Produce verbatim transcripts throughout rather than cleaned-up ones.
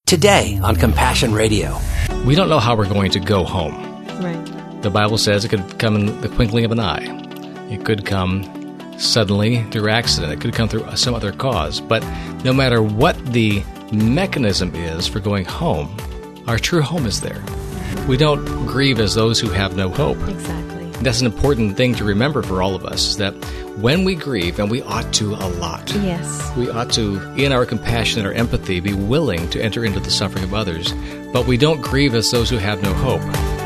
Today on Compassion Radio. We don't know how we're going to go home. Right. The Bible says it could come in the twinkling of an eye. It could come suddenly through accident. It could come through some other cause. But no matter what the mechanism is for going home, our true home is there. We don't grieve as those who have no hope. Exactly. That's an important thing to remember for all of us, that when we grieve, and we ought to a lot, Yes. we ought to, in our compassion and our empathy, be willing to enter into the suffering of others, but we don't grieve as those who have no hope.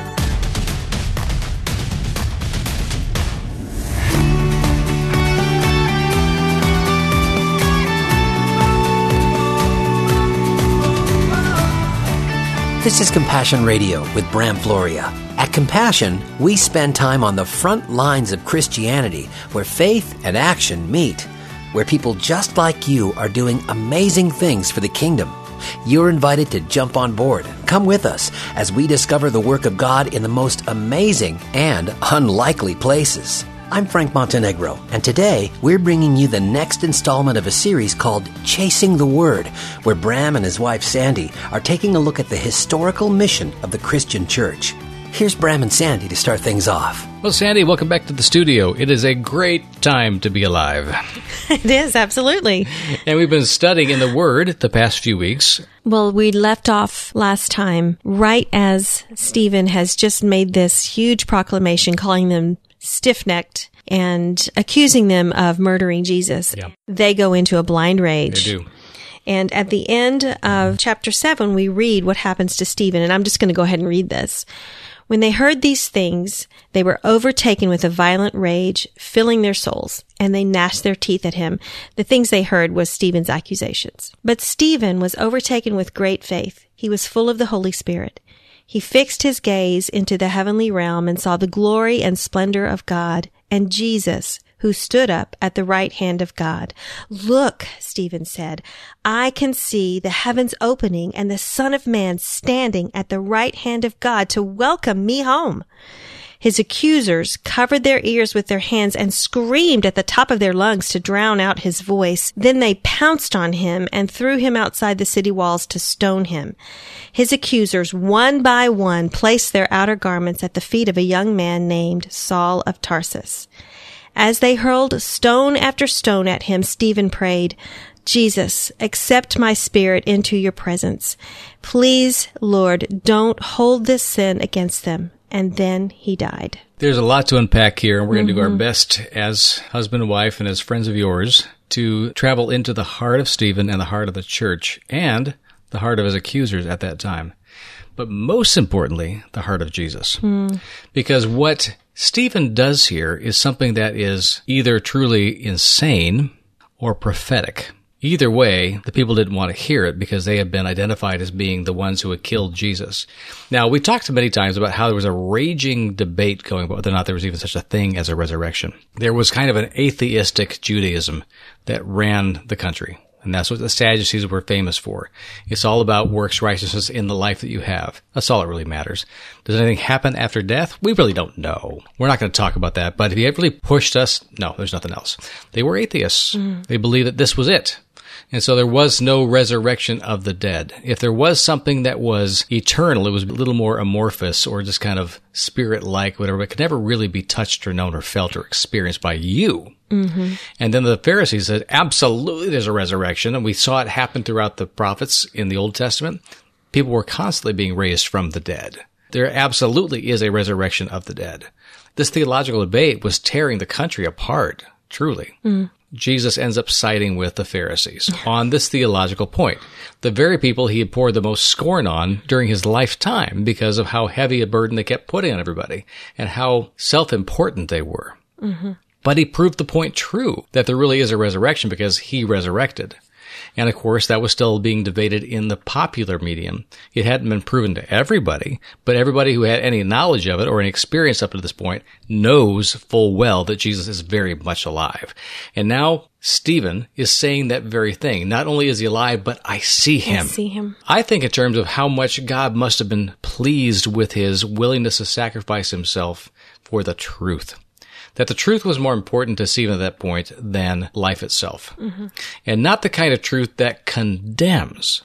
This is Compassion Radio with Bram Floria. At Compassion, we spend time on the front lines of Christianity, where faith and action meet, where people just like you are doing amazing things for the kingdom. You're invited to jump on board. Come with us as we discover the work of God in the most amazing and unlikely places. I'm Frank Montenegro, and today we're bringing you the next installment of a series called Chasing the Word, where Bram and his wife Sandy are taking a look at the historical mission of the Christian church. Here's Bram and Sandy to start things off. Well, Sandy, welcome back to the studio. It is a great time to be alive. It is, absolutely. And we've been studying in the Word the past few weeks. Well, we left off last time right as Stephen has just made this huge proclamation calling them stiff-necked and accusing them of murdering Jesus. Yeah. They go into a blind rage. They do. And at the end of chapter seven, we read what happens to Stephen. And I'm just going to go ahead and read this. When they heard these things, they were overtaken with a violent rage, filling their souls, and they gnashed their teeth at him. The things they heard was Stephen's accusations. But Stephen was overtaken with great faith. He was full of the Holy Spirit. He fixed his gaze into the heavenly realm and saw the glory and splendor of God and Jesus, who stood up at the right hand of God. Look, Stephen said, I can see the heavens opening and the Son of Man standing at the right hand of God to welcome me home. His accusers covered their ears with their hands and screamed at the top of their lungs to drown out his voice. Then they pounced on him and threw him outside the city walls to stone him. His accusers, one by one, placed their outer garments at the feet of a young man named Saul of Tarsus. As they hurled stone after stone at him, Stephen prayed, Jesus, accept my spirit into your presence. Please, Lord, don't hold this sin against them. And then he died. There's a lot to unpack here, and we're going to mm-hmm. do our best as husband and wife and as friends of yours to travel into the heart of Stephen and the heart of the church and the heart of his accusers at that time. But most importantly, the heart of Jesus. Mm. Because what Stephen does here is something that is either truly insane or prophetic. Either way, the people didn't want to hear it because they had been identified as being the ones who had killed Jesus. Now, we talked many times about how there was a raging debate going about whether or not there was even such a thing as a resurrection. There was kind of an atheistic Judaism that ran the country. And that's what the Sadducees were famous for. It's all about works righteousness in the life that you have. That's all that really matters. Does anything happen after death? We really don't know. We're not going to talk about that. But if you really pushed us, no, there's nothing else. They were atheists. Mm. They believed that this was it. And so there was no resurrection of the dead. If there was something that was eternal, it was a little more amorphous or just kind of spirit-like, whatever, but it could never really be touched or known or felt or experienced by you. Mm-hmm. And then the Pharisees said, absolutely there's a resurrection. And we saw it happen throughout the prophets in the Old Testament. People were constantly being raised from the dead. There absolutely is a resurrection of the dead. This theological debate was tearing the country apart, truly. Mm. Jesus ends up siding with the Pharisees on this theological point. The very people he had poured the most scorn on during his lifetime because of how heavy a burden they kept putting on everybody and how self-important they were. Mm-hmm. But he proved the point true, that there really is a resurrection because he resurrected. And of course, that was still being debated in the popular medium. It hadn't been proven to everybody, but everybody who had any knowledge of it or any experience up to this point knows full well that Jesus is very much alive. And now Stephen is saying that very thing. Not only is he alive, but I see him. I see him. I think in terms of how much God must have been pleased with his willingness to sacrifice himself for the truth. That the truth was more important to Stephen at that point than life itself. Mm-hmm. And not the kind of truth that condemns,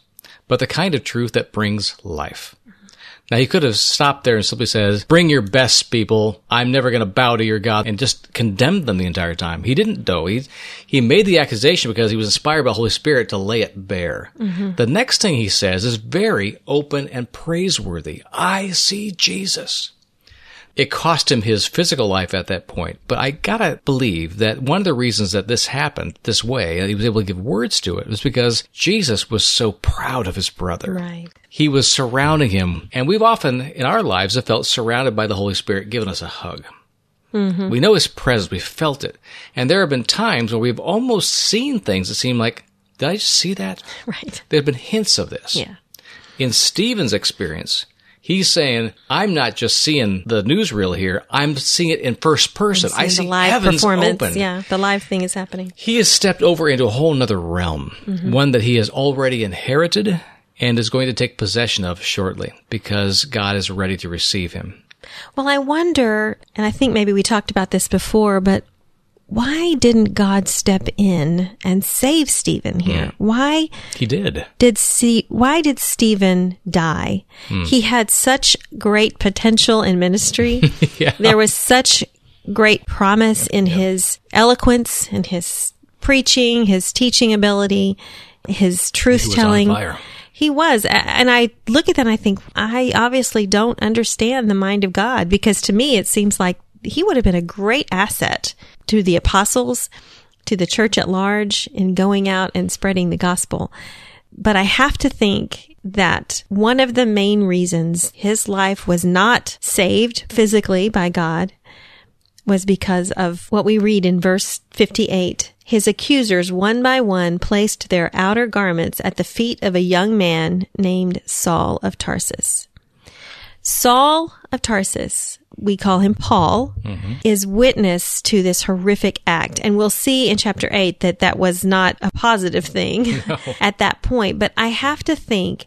but the kind of truth that brings life. Now, he could have stopped there and simply says, bring your best people. I'm never going to bow to your God, and just condemned them the entire time. He didn't, though. He, he made the accusation because he was inspired by the Holy Spirit to lay it bare. Mm-hmm. The next thing he says is very open and praiseworthy. I see Jesus. It cost him his physical life at that point. But I gotta believe that one of the reasons that this happened this way, and he was able to give words to it, was because Jesus was so proud of his brother. Right. He was surrounding him. And we've often, in our lives, have felt surrounded by the Holy Spirit giving us a hug. Mm-hmm. We know his presence. We felt it. And there have been times where we've almost seen things that seem like, did I just see that? Right. There have been hints of this. Yeah. In Stephen's experience, he's saying, I'm not just seeing the newsreel here. I'm seeing it in first person. I see the live heavens performance. open. Yeah, the live thing is happening. He has stepped over into a whole nother realm, mm-hmm. one that he has already inherited and is going to take possession of shortly because God is ready to receive him. Well, I wonder, and I think maybe we talked about this before, but why didn't God step in and save Stephen here? Mm. Why he did? Did see? Why did Stephen die? Mm. He had such great potential in ministry. Yeah. There was such great promise in yeah. his eloquence, in his preaching, his teaching ability, his truth telling. He was. And I look at that and I think, I obviously don't understand the mind of God, because to me, it seems like he would have been a great asset to the apostles, to the church at large in going out and spreading the gospel. But I have to think that one of the main reasons his life was not saved physically by God was because of what we read in verse fifty-eight. His accusers, one by one, placed their outer garments at the feet of a young man named Saul of Tarsus. Saul of Tarsus, we call him Paul, mm-hmm. is witness to this horrific act. And we'll see in chapter eight that that was not a positive thing no. at that point. But I have to think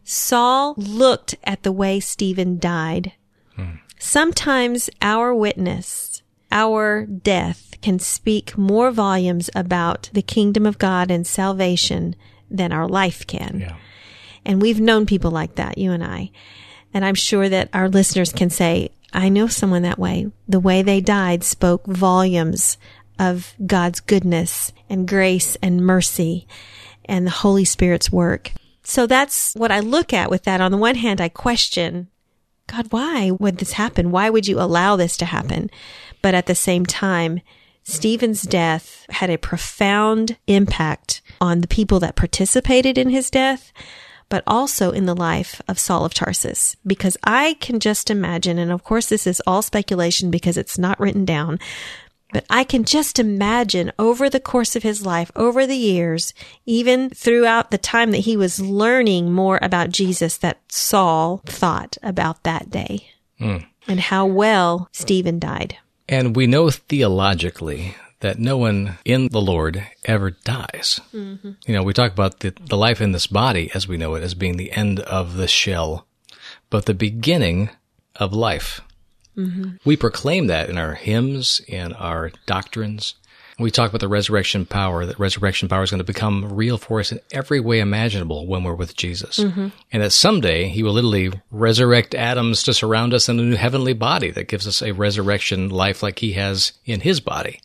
Saul looked at the way Stephen died. Hmm. Sometimes our witness, our death, can speak more volumes about the kingdom of God and salvation than our life can. Yeah. And we've known people like that, you and I. And I'm sure that our listeners can say, I know someone that way. The way they died spoke volumes of God's goodness and grace and mercy and the Holy Spirit's work. So that's what I look at with that. On the one hand, I question, God, why would this happen? Why would you allow this to happen? But at the same time, Stephen's death had a profound impact on the people that participated in his death, but also in the life of Saul of Tarsus. Because I can just imagine, and of course this is all speculation because it's not written down, but I can just imagine over the course of his life, over the years, even throughout the time that he was learning more about Jesus, that Saul thought about that day mm. and how well Stephen died. And we know theologically that no one in the Lord ever dies. Mm-hmm. You know, we talk about the, the life in this body as we know it as being the end of the shell, but the beginning of life. Mm-hmm. We proclaim that in our hymns, in our doctrines. We talk about the resurrection power, that resurrection power is going to become real for us in every way imaginable when we're with Jesus. Mm-hmm. And that someday he will literally resurrect atoms to surround us in a new heavenly body that gives us a resurrection life like he has in his body.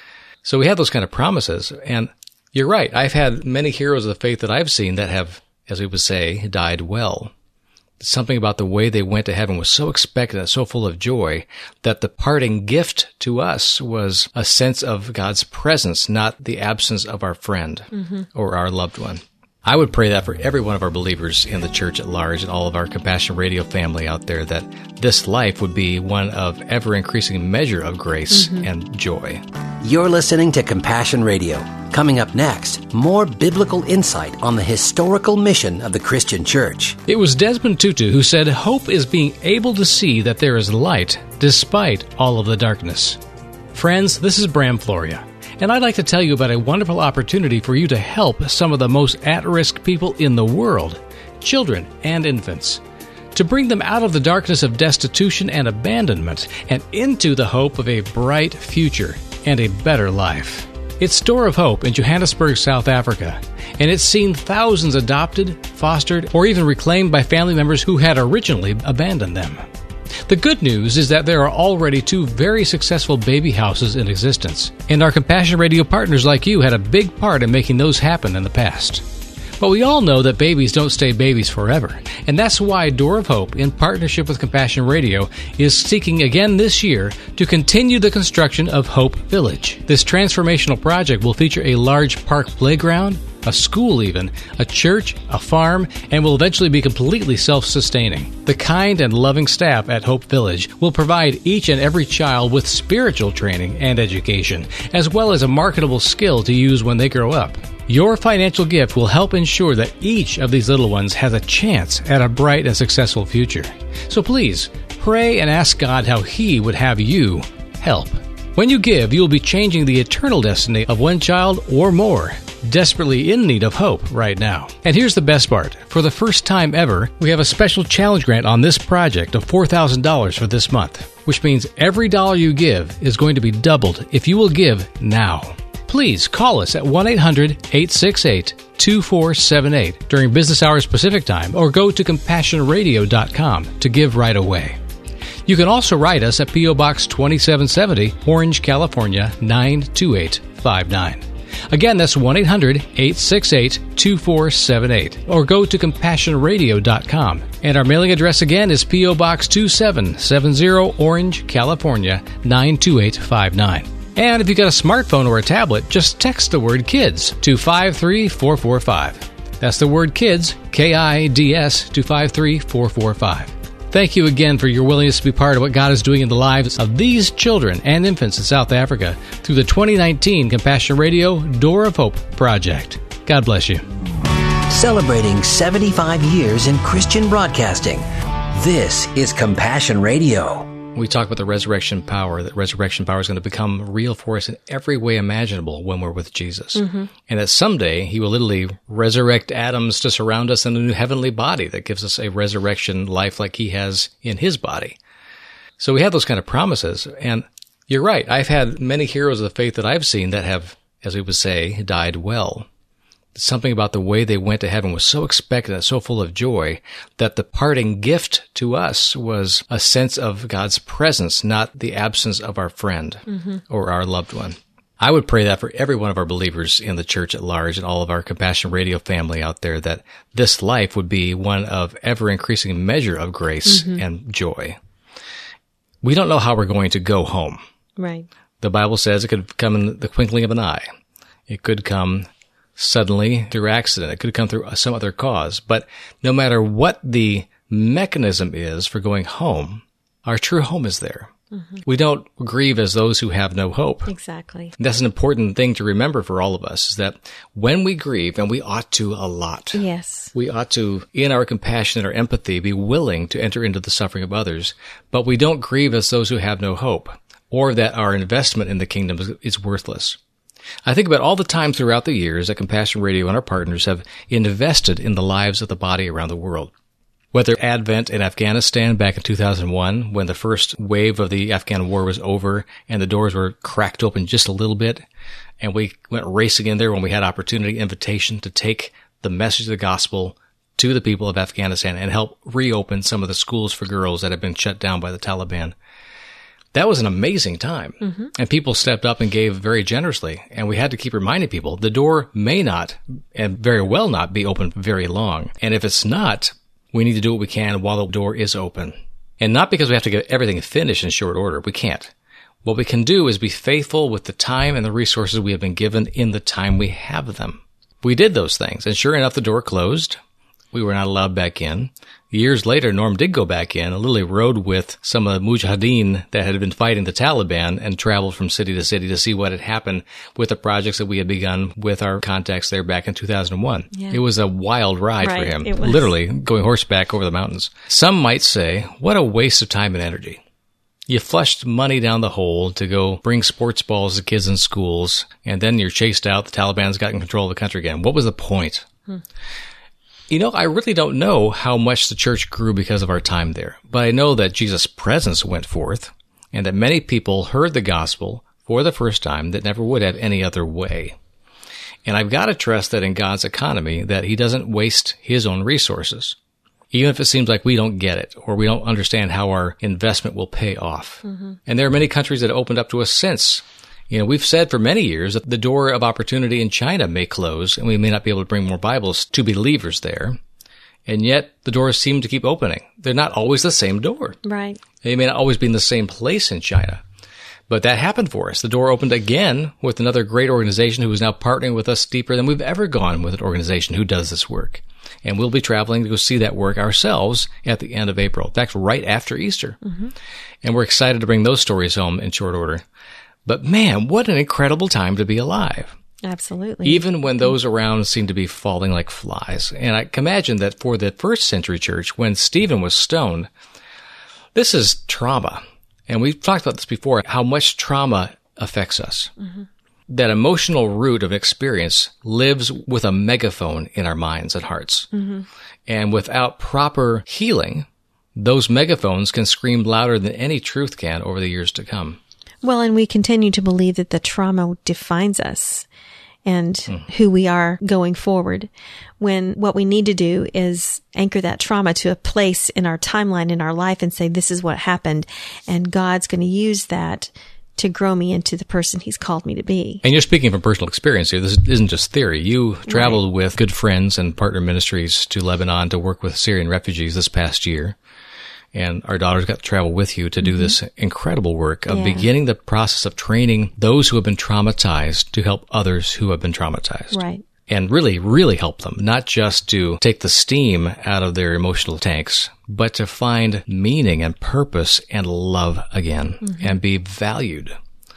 So we have those kind of promises. And you're right. I've had many heroes of the faith that I've seen that have, as we would say, died well. Something about the way they went to heaven was so expectant and so full of joy that the parting gift to us was a sense of God's presence, not the absence of our friend mm-hmm. or our loved one. I would pray that for every one of our believers in the church at large and all of our Compassion Radio family out there, that this life would be one of ever-increasing measure of grace mm-hmm. and joy. You're listening to Compassion Radio. Coming up next, more biblical insight on the historical mission of the Christian church. It was Desmond Tutu who said, "Hope is being able to see that there is light despite all of the darkness." Friends, this is Bram Floria, and I'd like to tell you about a wonderful opportunity for you to help some of the most at-risk people in the world, children and infants, to bring them out of the darkness of destitution and abandonment and into the hope of a bright future and a better life. It's Door of Hope in Johannesburg, South Africa, and it's seen thousands adopted, fostered, or even reclaimed by family members who had originally abandoned them. The good news is that there are already two very successful baby houses in existence, and our Compassion Radio partners like you had a big part in making those happen in the past. But we all know that babies don't stay babies forever, and that's why Door of Hope, in partnership with Compassion Radio, is seeking again this year to continue the construction of Hope Village. This transformational project will feature a large park playground, a school even, a church, a farm, and will eventually be completely self-sustaining. The kind and loving staff at Hope Village will provide each and every child with spiritual training and education, as well as a marketable skill to use when they grow up. Your financial gift will help ensure that each of these little ones has a chance at a bright and successful future. So please, pray and ask God how He would have you help. When you give, you will be changing the eternal destiny of one child or more, desperately in need of hope right now. And here's the best part. For the first time ever, we have a special challenge grant on this project of four thousand dollars for this month, which means every dollar you give is going to be doubled if you will give now. Please call us at one eight hundred, eight six eight, two four seven eight during business hours Pacific Time, or go to compassion radio dot com to give right away. You can also write us at P O. Box twenty-seven seventy, Orange, California, nine two eight five nine. Again, that's one eight hundred, eight six eight, two four seven eight, or go to compassion radio dot com. And our mailing address again is P O. Box two seven seven zero, Orange, California, nine two eight five nine. And if you've got a smartphone or a tablet, just text the word KIDS to five three four four five. That's the word KIDS, K I D S, to five three four four five. Thank you again for your willingness to be part of what God is doing in the lives of these children and infants in South Africa through the twenty nineteen Compassion Radio Door of Hope project. God bless you. Celebrating seventy-five years in Christian broadcasting. This is Compassion Radio. We talk about the resurrection power, that resurrection power is going to become real for us in every way imaginable when we're with Jesus. Mm-hmm. And that someday He will literally resurrect atoms to surround us in a new heavenly body that gives us a resurrection life like He has in His body. So we have those kind of promises. And you're right. I've had many heroes of the faith that I've seen that have, as we would say, died well. Something about the way they went to heaven was so expectant and so full of joy that the parting gift to us was a sense of God's presence, not the absence of our friend mm-hmm. or our loved one. I would pray that for every one of our believers in the church at large and all of our Compassion Radio family out there, that this life would be one of ever-increasing measure of grace mm-hmm. and joy. We don't know how we're going to go home. Right. The Bible says it could come in the twinkling of an eye. It could come suddenly through accident. It could come through some other cause. But no matter what the mechanism is for going home, our true home is there. Mm-hmm. We don't grieve as those who have no hope. Exactly. That's an important thing to remember for all of us, is that when we grieve, and we ought to a lot. Yes. We ought to, in our compassion and our empathy, be willing to enter into the suffering of others. But we don't grieve as those who have no hope, or that our investment in the kingdom is, is worthless. I think about all the times throughout the years that Compassion Radio and our partners have invested in the lives of the body around the world. Whether Advent in Afghanistan back in two thousand one, when the first wave of the Afghan war was over and the doors were cracked open just a little bit, and we went racing in there when we had opportunity, invitation to take the message of the gospel to the people of Afghanistan and help reopen some of the schools for girls that had been shut down by the Taliban. That was an amazing time, mm-hmm. and people stepped up and gave very generously, and we had to keep reminding people the door may not, and very well not, be open very long. And if it's not, we need to do what we can while the door is open. And not because we have to get everything finished in short order. We can't. What we can do is be faithful with the time and the resources we have been given in the time we have them. We did those things, and sure enough, the door closed. We were not allowed back in. Years later, Norm did go back in and literally rode with some of the mujahideen that had been fighting the Taliban and traveled from city to city to see what had happened with the projects that we had begun with our contacts there back in two thousand one. Yeah. It was a wild ride right, for him, it was. Literally going horseback over the mountains. Some might say, what a waste of time and energy. You flushed money down the hole to go bring sports balls to kids in schools, and then you're chased out. The Taliban's got in control of the country again. What was the point? Hmm. You know, I really don't know how much the church grew because of our time there, but I know that Jesus' presence went forth and that many people heard the gospel for the first time that never would have any other way. And I've got to trust that in God's economy that he doesn't waste his own resources, even if it seems like we don't get it or we don't understand how our investment will pay off. Mm-hmm. And there are many countries that opened up to us since. You know, we've said for many years that the door of opportunity in China may close and we may not be able to bring more Bibles to believers there. And yet the doors seem to keep opening. They're not always the same door. Right. They may not always be in the same place in China. But that happened for us. The door opened again with another great organization who is now partnering with us deeper than we've ever gone with an organization who does this work. And we'll be traveling to go see that work ourselves at the end of April. In fact, right after Easter. Mm-hmm. And we're excited to bring those stories home in short order. But man, what an incredible time to be alive. Absolutely. Even when those around seem to be falling like flies. And I can imagine that for the first century church, when Stephen was stoned, this is trauma. And we've talked about this before, how much trauma affects us. Mm-hmm. That emotional root of experience lives with a megaphone in our minds and hearts. Mm-hmm. And without proper healing, those megaphones can scream louder than any truth can over the years to come. Well, and we continue to believe that the trauma defines us and mm. who we are going forward, when what we need to do is anchor that trauma to a place in our timeline in our life and say, this is what happened, and God's going to use that to grow me into the person he's called me to be. And you're speaking from personal experience here. This isn't just theory. You traveled right. with good friends and partner ministries to Lebanon to work with Syrian refugees this past year. And our daughters got to travel with you to do mm-hmm. this incredible work of yeah. beginning the process of training those who have been traumatized to help others who have been traumatized. Right. And really, really help them, not just to take the steam out of their emotional tanks, but to find meaning and purpose and love again mm-hmm. and be valued.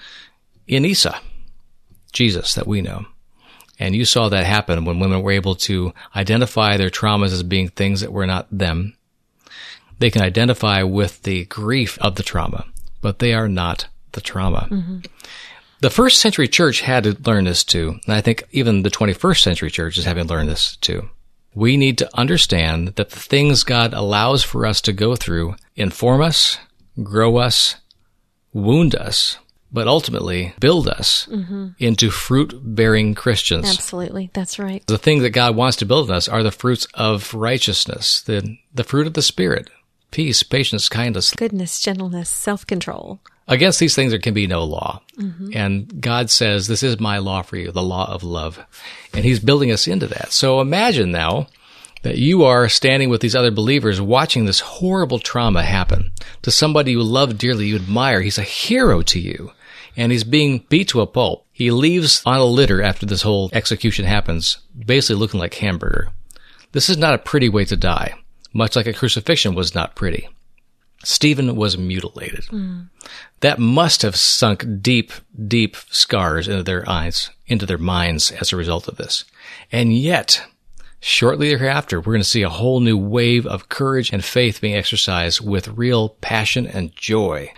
In Isa, Jesus that we know. And you saw that happen when women were able to identify their traumas as being things that were not them. They can identify with the grief of the trauma, but they are not the trauma. Mm-hmm. The first century church had to learn this too, and I think even the twenty-first century church is having learned this too. We need to understand that the things God allows for us to go through inform us, grow us, wound us, but ultimately build us mm-hmm. into fruit-bearing Christians. Absolutely, that's right. The thing that God wants to build in us are the fruits of righteousness, the, the fruit of the Spirit. Peace, patience, kindness, goodness, gentleness, self-control. Against these things there can be no law. Mm-hmm. And God says, this is my law for you, the law of love. And he's building us into that. So imagine now that you are standing with these other believers watching this horrible trauma happen to somebody you love dearly, you admire. He's a hero to you. And he's being beat to a pulp. He leaves on a litter after this whole execution happens, basically looking like hamburger. This is not a pretty way to die. Much like a crucifixion was not pretty. Stephen was mutilated. Mm. That must have sunk deep, deep scars into their eyes, into their minds as a result of this. And yet, shortly thereafter, we're going to see a whole new wave of courage and faith being exercised with real passion and joy.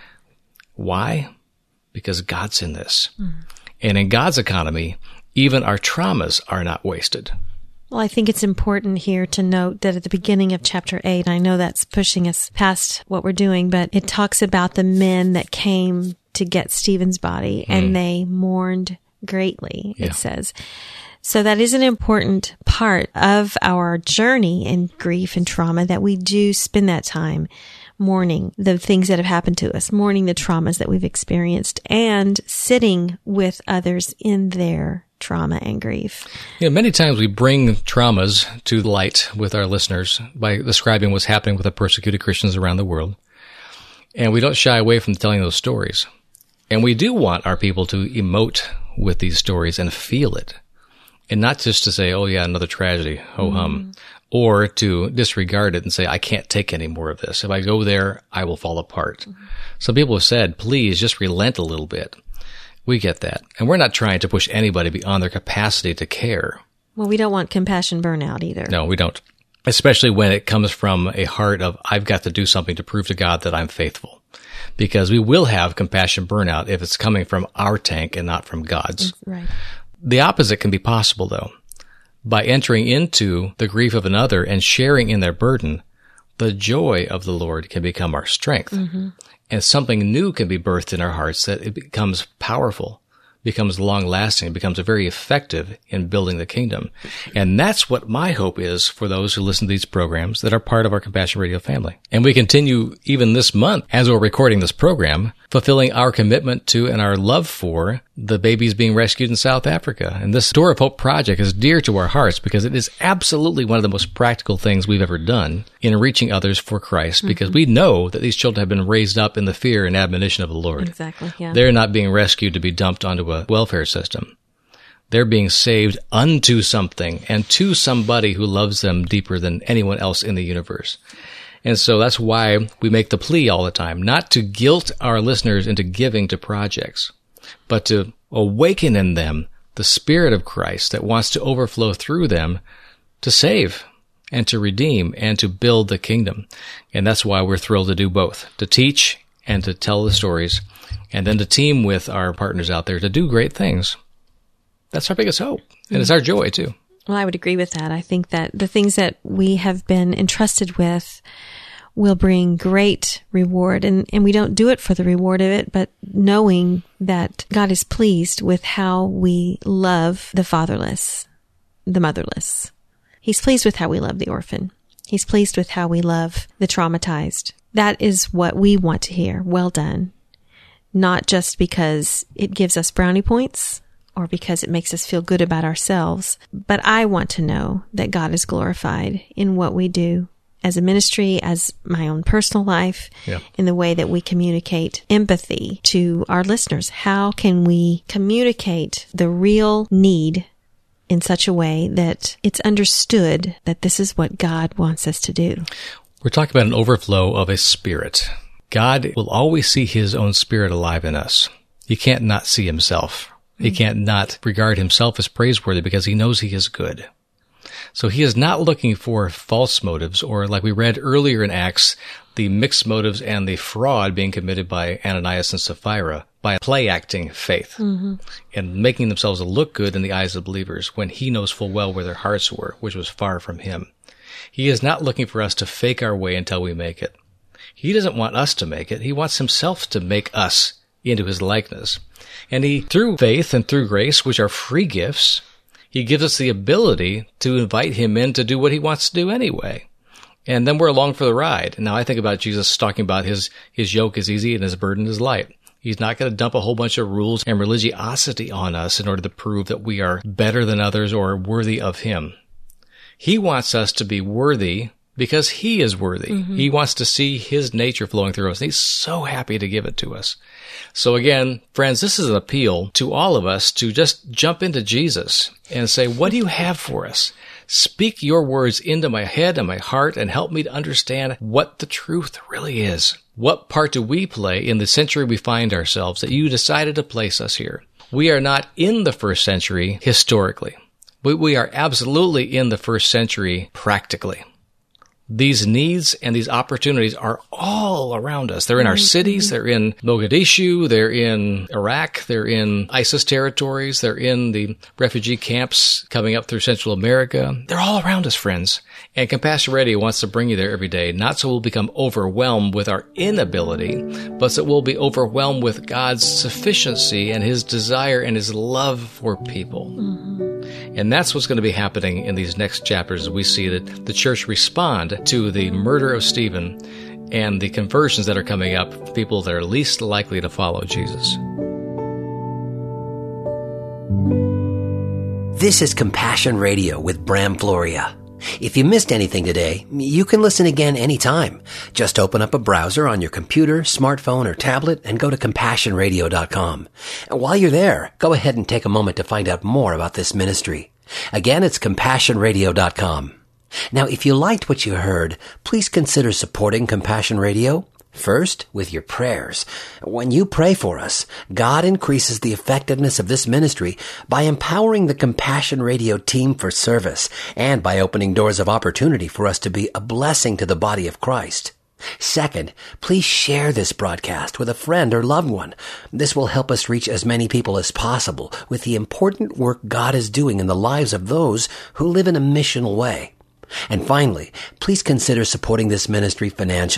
Why? Because God's in this. Mm. And in God's economy, even our traumas are not wasted. Well, I think it's important here to note that at the beginning of chapter eight, I know that's pushing us past what we're doing, but it talks about the men that came to get Stephen's body, mm. and they mourned greatly, yeah. it says. So that is an important part of our journey in grief and trauma, that we do spend that time mourning the things that have happened to us, mourning the traumas that we've experienced, and sitting with others in their trauma and grief. You know, many times we bring traumas to light with our listeners by describing what's happening with the persecuted Christians around the world. And we don't shy away from telling those stories. And we do want our people to emote with these stories and feel it. And not just to say, oh yeah, another tragedy, ho-hum. Mm. Or to disregard it and say, I can't take any more of this. If I go there, I will fall apart. Mm. Some people have said, please just relent a little bit. We get that. And we're not trying to push anybody beyond their capacity to care. Well, we don't want compassion burnout either. No, we don't. Especially when it comes from a heart of, I've got to do something to prove to God that I'm faithful. Because we will have compassion burnout if it's coming from our tank and not from God's. Right. The opposite can be possible, though. By entering into the grief of another and sharing in their burden, the joy of the Lord can become our strength. Mm-hmm. And something new can be birthed in our hearts that it becomes powerful becomes long-lasting, becomes very effective in building the kingdom. And that's what my hope is for those who listen to these programs that are part of our Compassion Radio family. And we continue even this month, as we're recording this program, fulfilling our commitment to and our love for the babies being rescued in South Africa. And this Door of Hope project is dear to our hearts because it is absolutely one of the most practical things we've ever done in reaching others for Christ, because mm-hmm. we know that these children have been raised up in the fear and admonition of the Lord. Exactly, yeah. They're not being rescued to be dumped onto a welfare system. They're being saved unto something and to somebody who loves them deeper than anyone else in the universe. And so that's why we make the plea all the time, not to guilt our listeners into giving to projects, but to awaken in them the Spirit of Christ that wants to overflow through them to save and to redeem and to build the kingdom. And that's why we're thrilled to do both, to teach and to tell the stories, and then to team with our partners out there to do great things. That's our biggest hope, and it's our joy, too. Well, I would agree with that. I think that the things that we have been entrusted with will bring great reward. And, and we don't do it for the reward of it, but knowing that God is pleased with how we love the fatherless, the motherless. He's pleased with how we love the orphan. He's pleased with how we love the traumatized. That is what we want to hear. Well done. Not just because it gives us brownie points or because it makes us feel good about ourselves, but I want to know that God is glorified in what we do as a ministry, as my own personal life, yeah. in the way that we communicate empathy to our listeners. How can we communicate the real need in such a way that it's understood that this is what God wants us to do? We're talking about an overflow of a spirit. God will always see his own spirit alive in us. He can't not see himself. He can't not regard himself as praiseworthy because he knows he is good. So he is not looking for false motives, or like we read earlier in Acts, the mixed motives and the fraud being committed by Ananias and Sapphira by play-acting faith mm-hmm. and making themselves look good in the eyes of believers when he knows full well where their hearts were, which was far from him. He is not looking for us to fake our way until we make it. He doesn't want us to make it. He wants himself to make us into his likeness. And he, through faith and through grace, which are free gifts, he gives us the ability to invite him in to do what he wants to do anyway. And then we're along for the ride. Now, I think about Jesus talking about his, his yoke is easy and his burden is light. He's not going to dump a whole bunch of rules and religiosity on us in order to prove that we are better than others or worthy of him. He wants us to be worthy because he is worthy. Mm-hmm. He wants to see his nature flowing through us. And he's so happy to give it to us. So again, friends, this is an appeal to all of us to just jump into Jesus and say, what do you have for us? Speak your words into my head and my heart and help me to understand what the truth really is. What part do we play in the century we find ourselves that you decided to place us here? We are not in the first century historically, but we are absolutely in the first century practically. These needs and these opportunities are all around us. They're in our cities. They're in Mogadishu. They're in Iraq. They're in ISIS territories. They're in the refugee camps coming up through Central America. They're all around us, friends. And Compassion Radio wants to bring you there every day, not so we'll become overwhelmed with our inability, but so we'll be overwhelmed with God's sufficiency and his desire and his love for people. Mm-hmm. And that's what's going to be happening in these next chapters as we see that the church respond to the murder of Stephen and the conversions that are coming up, people that are least likely to follow Jesus. This is Compassion Radio with Bram Floria. If you missed anything today, you can listen again anytime. Just open up a browser on your computer, smartphone, or tablet and go to compassion radio dot com. And while you're there, go ahead and take a moment to find out more about this ministry. Again, it's compassion radio dot com. Now, if you liked what you heard, please consider supporting Compassion Radio. First, with your prayers. When you pray for us, God increases the effectiveness of this ministry by empowering the Compassion Radio team for service and by opening doors of opportunity for us to be a blessing to the body of Christ. Second, please share this broadcast with a friend or loved one. This will help us reach as many people as possible with the important work God is doing in the lives of those who live in a missional way. And finally, please consider supporting this ministry financially.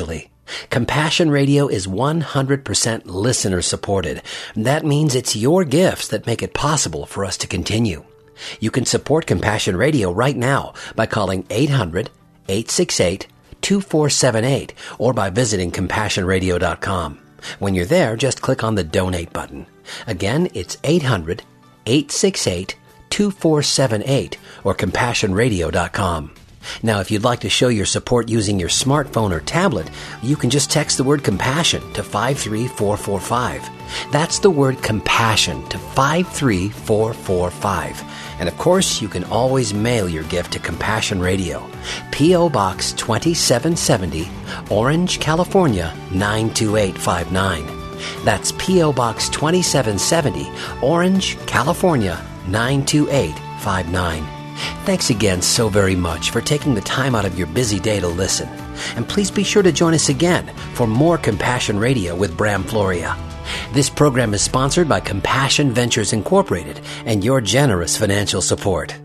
Compassion Radio is one hundred percent listener supported. That means it's your gifts that make it possible for us to continue. You can support Compassion Radio right now by calling eight hundred, eight six eight, two four seven eight or by visiting compassion radio dot com. When you're there, just click on the donate button. Again, it's eight hundred, eight six eight, two four seven eight or compassion radio dot com. Now, if you'd like to show your support using your smartphone or tablet, you can just text the word compassion to five three four four five. That's the word compassion to five three four four five. And of course, you can always mail your gift to Compassion Radio, P O. Box twenty-seven seventy, Orange, California, nine two eight five nine. That's P O. Box twenty-seven seventy, Orange, California, nine two eight five nine. Thanks again so very much for taking the time out of your busy day to listen. And please be sure to join us again for more Compassion Radio with Bram Floria. This program is sponsored by Compassion Ventures Incorporated and your generous financial support.